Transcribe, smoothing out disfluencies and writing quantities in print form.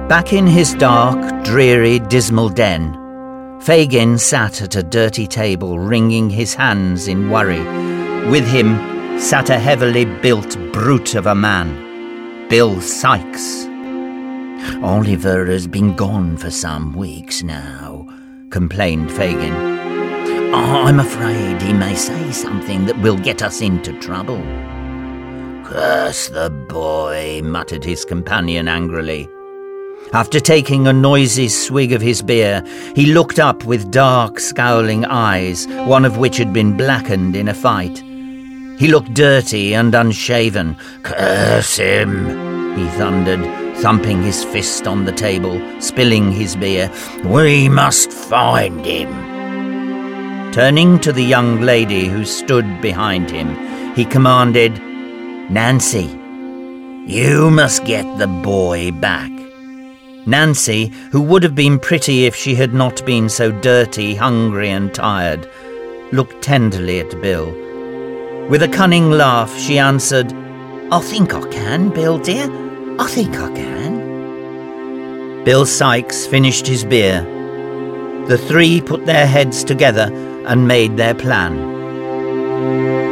Back in his dark, dreary, dismal den, Fagin sat at a dirty table, wringing his hands in worry. With him sat a heavily built brute of a man, Bill Sikes. "Oliver has been gone for some weeks now," complained Fagin. "I'm afraid he may say something that will get us into trouble." "Curse the boy," muttered his companion angrily. After taking a noisy swig of his beer, he looked up with dark, scowling eyes, one of which had been blackened in a fight. He looked dirty and unshaven. "Curse him," he thundered, thumping his fist on the table, spilling his beer. "We must find him." Turning to the young lady who stood behind him, he commanded, "Nancy, you must get the boy back." Nancy, who would have been pretty if she had not been so dirty, hungry and tired, looked tenderly at Bill. With a cunning laugh, she answered, "I think I can, Bill dear. I think I can." Bill Sikes finished his beer. The three put their heads together and made their plan.